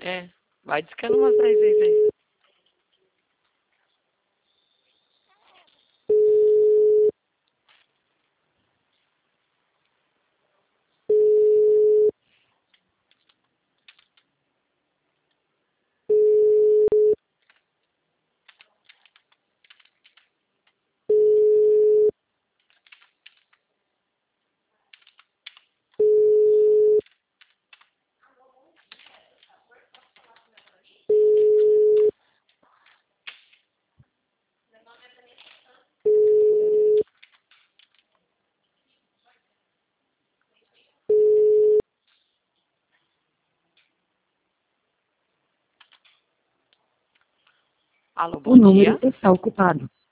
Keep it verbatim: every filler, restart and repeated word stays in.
É, vai discando umas dez vezes aí. Alô, O bom número dia. está ocupado.